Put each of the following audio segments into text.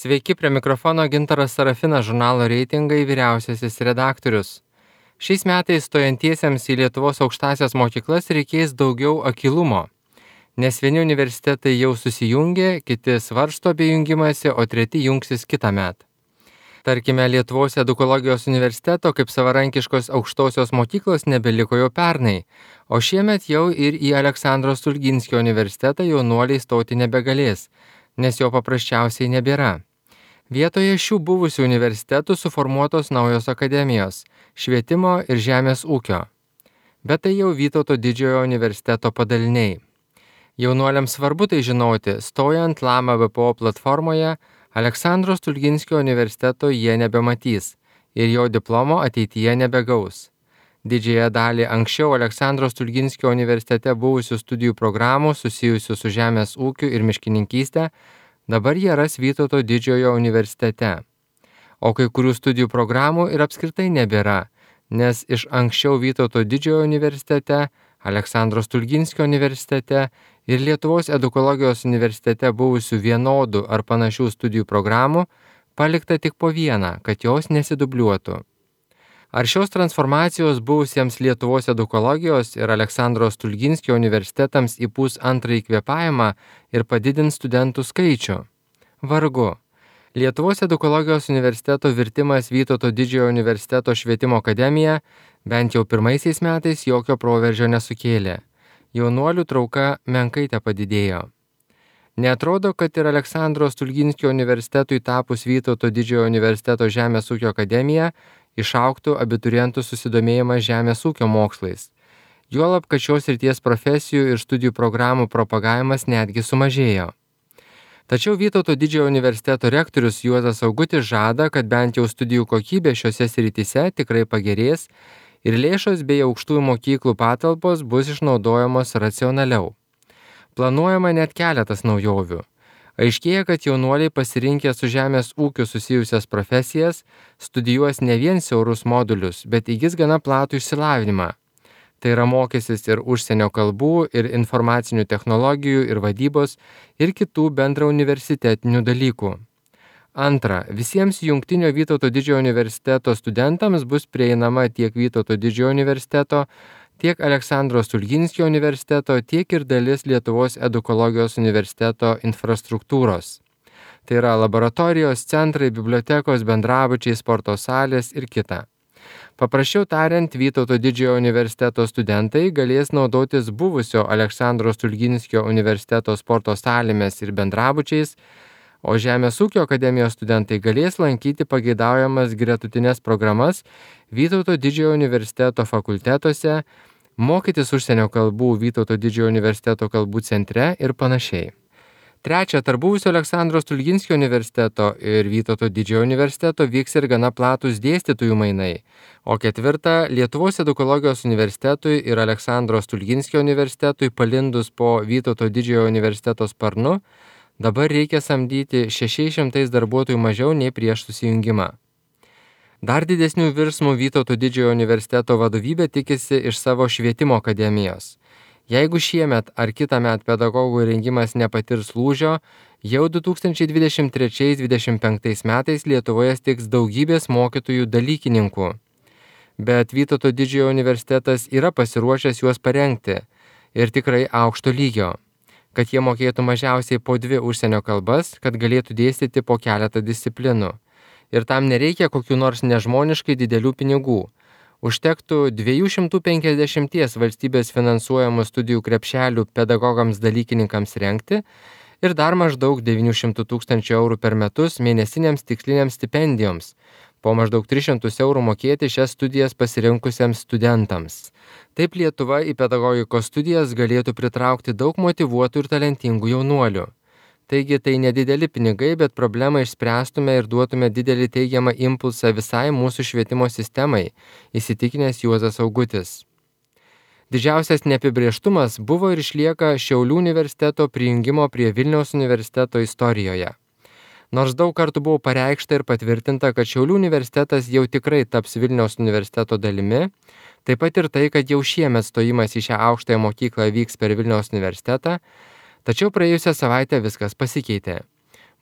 Sveiki, prie mikrofono Gintaras Sarafinas, žurnalo Reitingai vyriausiasis redaktorius. Šiais metais stojantiesiems į Lietuvos aukštąsias mokyklas reikės daugiau akylumo, nes vieni universitetai jau susijungė, kiti svarsto apie jungimąsi, o treti jungsis kitąmet. Tarkime, Lietuvos edukologijos universiteto kaip savarankiškos aukštosios mokyklos nebeliko jau pernai, o šiemet jau ir į Aleksandro Stulginskio universitetą jaunuoliai stoti nebegalės, nes jo paprasčiausiai nebėra. Vietoje šių buvusių universitetų suformuotos naujos akademijos – švietimo ir žemės ūkio. Bet tai jau Vytauto didžiojo universiteto padaliniai. Jaunuoliams svarbu tai žinoti, stojant Lama BPO platformoje, Aleksandro Stulginskio universiteto jie nebematys ir jo diplomo ateityje nebegaus. Didžiąją dalį anksčiau Aleksandro Stulginskio universitete buvusių studijų programų susijusių su žemės ūkiu ir miškininkystė dabar jie ras Vytauto didžiojo universitete. O kai kurių studijų programų ir apskritai nebėra, nes iš anksčiau Vytauto didžiojo universitete, Aleksandro Stulginskio universitete ir Lietuvos edukologijos universitete buvusių vienodų ar panašių studijų programų palikta tik po vieną, kad jos nesidubliuotų. Ar šios transformacijos buvusiems Lietuvos edukologijos ir Aleksandro Stulginskio universitetams įpūs antrąjį kvėpavimą ir padidins studentų skaičių? Vargu. Lietuvos edukologijos universiteto virtimas Vytauto didžiojo universiteto švietimo akademija bent jau pirmaisiais metais jokio proveržio nesukėlė. Jaunuolių trauka menkai tepadidėjo. Neatrodo, kad ir Aleksandro Stulginskio universitetui tapus Vytauto didžiojo universiteto žemės ūkio akademija išaugtų abiturientų susidomėjimas žemės ūkio mokslais. Juolab, kad šios srities profesijų ir studijų programų propagavimas netgi sumažėjo. Tačiau Vytauto didžiojo universiteto rektorius Juozas Augutis žada, kad bent jau studijų kokybė šiose srityse tikrai pagerės ir lėšos bei aukštųjų mokyklų patalpos bus išnaudojamos racionaliau. Planuojama net keletas naujovių. Aiškėja, kad jaunuoliai pasirinkę su žemės ūkiu susijusias profesijas studijuos ne vien siaurus modulius, bet įgis gana platų išsilavinimą. Tai yra mokysis ir užsienio kalbų, ir informacinių technologijų, ir vadybos, ir kitų bendra universitetinių dalykų. Antra, visiems Jungtinio Vytauto didžiojo universiteto studentams bus prieinama tiek Vytauto didžiojo universiteto, tiek Aleksandro Stulginskio universiteto, tiek ir dalis Lietuvos edukologijos universiteto infrastruktūros. Tai yra laboratorijos, centrai, bibliotekos, bendrabučiai, sporto salės ir kita. Paprasčiau tariant, Vytauto didžiojo universiteto studentai galės naudotis buvusio Aleksandro Stulginskio universiteto sporto salėmis ir bendrabučiais, o Žemės ūkio akademijos studentai galės lankyti pageidaujamas gretutines programas Vytauto didžiojo universiteto fakultetuose, mokytis užsienio kalbų Vytauto didžiojo universiteto kalbų centre ir panašiai. Trečia, tarp buvusio Aleksandro Stulginskio universiteto ir Vytauto didžiojo universiteto vyks ir gana platus dėstytojų mainai, o ketvirta, Lietuvos edukologijos universitetui ir Aleksandro Stulginskio universitetui palindus po Vytauto didžiojo universiteto sparnu, dabar reikia samdyti 600 darbuotojų mažiau nei prieš susijungimą. Dar didesnių virsmų Vytauto didžiojo universiteto vadovybė tikisi iš savo švietimo akademijos. Jeigu šiemet ar kitąmet pedagogų rengimas nepatirs lūžio, jau 2023-2025 metais Lietuvoje stigs daugybės mokytojų dalykininkų. Bet Vytauto didžiojo universitetas yra pasiruošęs juos parengti ir tikrai aukšto lygio, kad jie mokėtų mažiausiai po 2 užsienio kalbas, kad galėtų dėstyti po keletą disciplinų. Ir tam nereikia kokių nors nežmoniškai didelių pinigų. Užtektų 250 valstybės finansuojamų studijų krepšelių pedagogams dalykininkams rengti ir dar maždaug 900 000 eurų per metus mėnesinėms tikslinėms stipendijoms, po maždaug 300 eurų mokėti šias studijas pasirinkusiems studentams. Taip Lietuva į pedagogikos studijas galėtų pritraukti daug motyvuotų ir talentingų jaunuolių. Taigi tai nedideli pinigai, bet problemą išspręstume ir duotume didelį teigiamą impulsą visai mūsų švietimo sistemai, įsitikinęs Juozas Augutis. Didžiausias neapibrėžtumas buvo ir išlieka Šiaulių universiteto prijungimo prie Vilniaus universiteto istorijoje. Nors daug kartų buvo pareikšta ir patvirtinta, kad Šiaulių universitetas jau tikrai taps Vilniaus universiteto dalimi, taip pat ir tai, kad jau šiemet stojimas į šią aukštąją mokyklą vyks per Vilniaus universitetą, tačiau praėjusią savaitę viskas pasikeitė.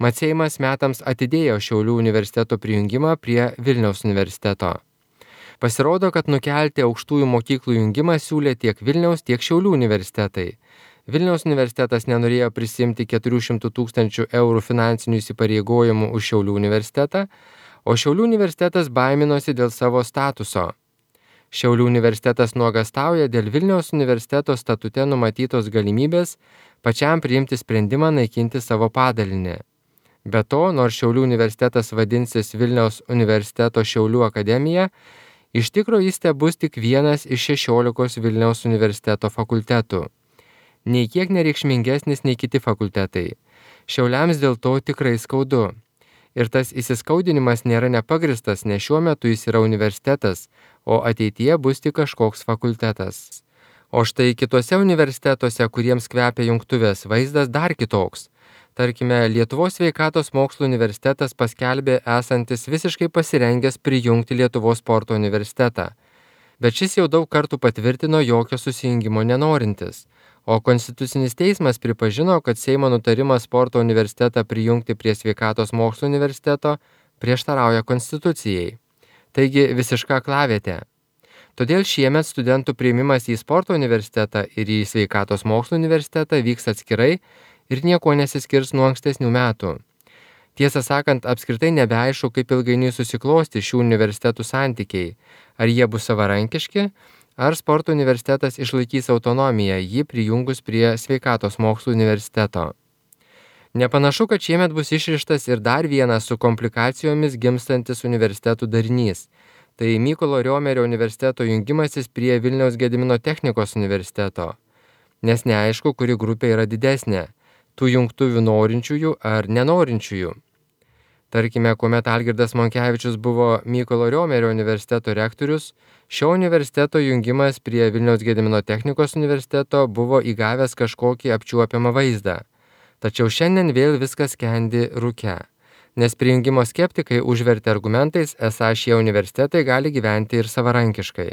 Mat Seimas metams atidėjo Šiaulių universiteto prijungimą prie Vilniaus universiteto. Pasirodo, kad nukelti aukštųjų mokyklų jungimą siūlė tiek Vilniaus, tiek Šiaulių universitetai. Vilniaus universitetas nenorėjo prisimti 400 000 eurų finansinių įsipareigojimų už Šiaulių universitetą, o Šiaulių universitetas baiminosi dėl savo statuso. Šiaulių universitetas nuogastauja dėl Vilniaus universiteto statute numatytos galimybės pačiam priimti sprendimą naikinti savo padalinį. Be to, nors Šiaulių universitetas vadinsis Vilniaus universiteto Šiaulių akademija, iš tikro jis tebus tik vienas iš 16 Vilniaus universiteto fakultetų. Nei kiek nereikšmingesnis nei kiti fakultetai. Šiauliams dėl to tikrai skaudu. Ir tas įsiskaudinimas nėra nepagristas, nes šiuo metu jis yra universitetas, o ateityje bus tik kažkoks fakultetas. O štai kitose universitetuose, kuriems kvepia jungtuvės, vaizdas dar kitoks. Tarkime, Lietuvos sveikatos mokslų universitetas paskelbė esantis visiškai pasirengęs prijungti Lietuvos sporto universitetą. Bet šis jau daug kartų patvirtino jokio susijungimo nenorintis. O Konstitucinis teismas pripažino, kad Seimo nutarimas sporto universitetą prijungti prie sveikatos mokslų universiteto prieštarauja Konstitucijai. Taigi visiška aklavietė. Todėl šiemet studentų priėmimas į sporto universitetą ir į sveikatos mokslų universitetą vyks atskirai ir nieko nesiskirs nuo ankstesnių metų. Tiesą sakant, apskritai nebeaišku, kaip ilgainiui susiklosti šių universitetų santykiai. Ar jie bus savarankiški, ar sporto universitetas išlaikys autonomiją, jį prijungus prie sveikatos mokslų universiteto. Nepanašu, kad šiemet bus išrištas ir dar vienas su komplikacijomis gimstantis universitetų darinys. Tai Mykolo Riomerio universiteto jungimasis prie Vilniaus Gedimino technikos universiteto. Nes neaišku, kuri grupė yra didesnė – tų jungtuvių norinčiųjų ar nenorinčiųjų. Tarkime, kuomet Algirdas Monkevičius buvo Mykolo Riomerio universiteto rektorius, šio universiteto jungimas prie Vilniaus Gedimino technikos universiteto buvo įgavęs kažkokį apčiuopiamą vaizdą. Tačiau šiandien vėl viskas skendi rūke, nes prijungimo skeptikai užvertė argumentais, esą šie universitetai gali gyventi ir savarankiškai.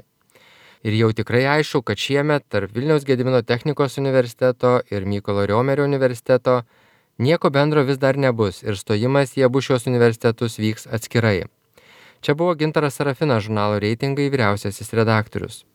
Ir jau tikrai aišku, kad šiemet tarp Vilniaus Gedimino technikos universiteto ir Mykolo Riomerio universiteto nieko bendro vis dar nebus ir stojimas į abu šios universitetus vyks atskirai. Čia buvo Gintaras Sarafinas, žurnalo Reitingai vyriausiasis redaktorius.